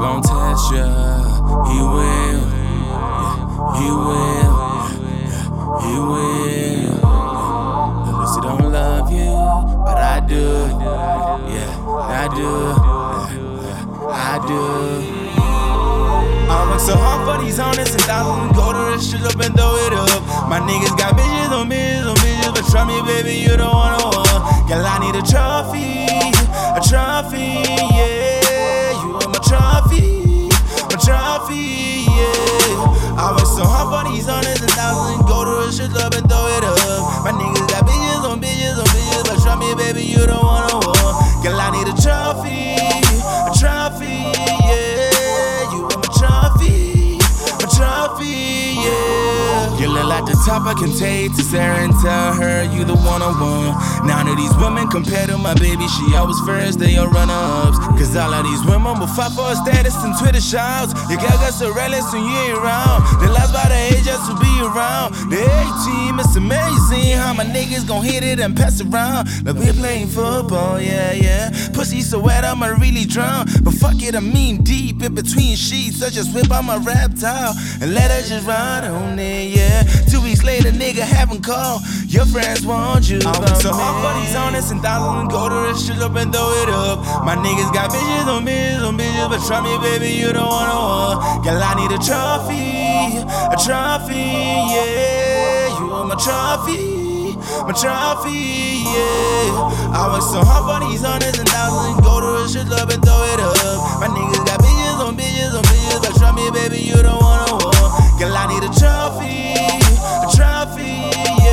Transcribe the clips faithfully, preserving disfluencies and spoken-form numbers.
gon' test ya. He will, yeah, he will, yeah, he will. Yeah. Lucy don't love you, but I do. Yeah, I do. Yeah, I do. I work so hard for these hundreds and thousands. Go to the shit up and throw it up. My niggas got bitches on bitches on bitches, but try me, baby, you don't wanna one. Girl, I need a trophy, a trophy, yeah. You are my trophy, my trophy, yeah. I work so hard for these hundreds and thousands. Go to the shit up and throw it up. My niggas got bitches on bitches on bitches, but try me, baby, you don't wanna one. Girl, I need a trophy, a trophy, yeah. Trophy, yeah. You look like the top I can take to Sarah and tell her you the one on one. None of these women compare to my baby, she always first, they are runner-ups. Cause all of these women will fight for a status and Twitter shouts. Your girl got so reckless when you ain't around. They lost by the age just to be around. The A-team, it's amazing how my niggas gon' hit it and pass around. Like we're playing football, yeah, yeah. Pussy so wet, I'ma really drown. But fuck it, I mean deep in between sheets. I just whip out my reptile and let her just ride on it, yeah. Two weeks later, nigga haven't called. Your friends want you. I work so hard for these hundreds and thousands. Go to the shit up and throw it up. My niggas got bitches on bitches on bitches, but try me, baby, you don't wanna one. Girl, I need a trophy, a trophy, yeah. You are my trophy, my trophy, yeah. I work so hard for these hundreds and thousands. Go to the shit up and throw it up. My niggas got bitches on bitches on bitches, but try me, baby, you don't wanna one. Girl, I need a trophy, a trophy,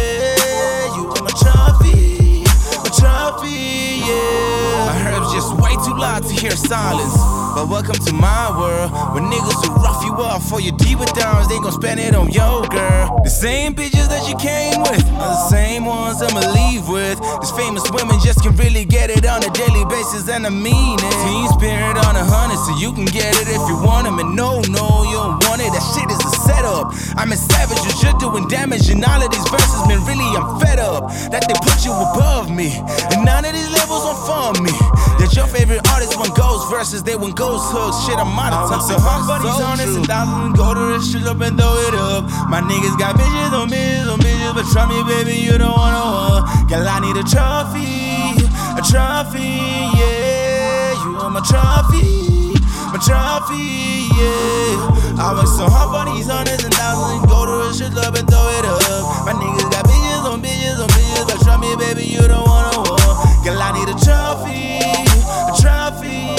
yeah. You are my trophy, a trophy, yeah. My herbs just way too loud to hear silence. But welcome to my world, where niggas will rough you up for your deep with downs. They gon' spend it on yo, girl. The same bitches that you came with are the same ones I'ma leave with. These famous women just can really get it on a daily basis, and I mean it. Team spirit on a hundred, so you can get it if you want them. And no, no, you don't want it. That shit is a setup. I'm a savage, you're doing damage, and all of these verses, man, really I'm fed up that they put you above me, and none of these levels won't fund me. That your favorite artist want ghost verses, they want ghost hooks. Shit, I'm out of time. So hard for these hundreds and thousands. Go to the shit up and throw it up. My niggas got bitches on bitches on bitches, but try me, baby, you don't wanna one. Girl, I need a trophy, a trophy, yeah. You are my trophy, my trophy, yeah. I work so hard for these hundreds and thousands. Go to the shit up and throw it up. My niggas got bitches on bitches on bitches, but try me, baby, you don't wanna one. Girl, I need a trophy, a trophy,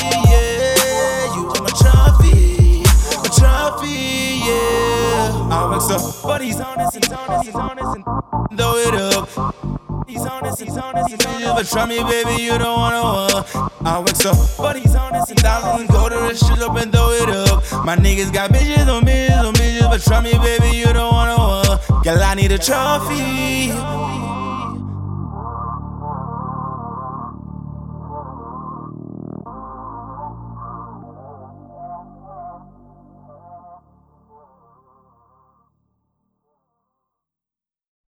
yeah. You are my trophy, a trophy, yeah. I work so for these hundreds and hundreds and hundreds and throw it up. These honest, these honest, these honest, but try me, baby, you don't wanna one. I work so for these honest and thousands. Go to the shit up and throw it up. My niggas got bitches on bitches on bitches, but try me, baby, you don't wanna one. Girl, I need a trophy.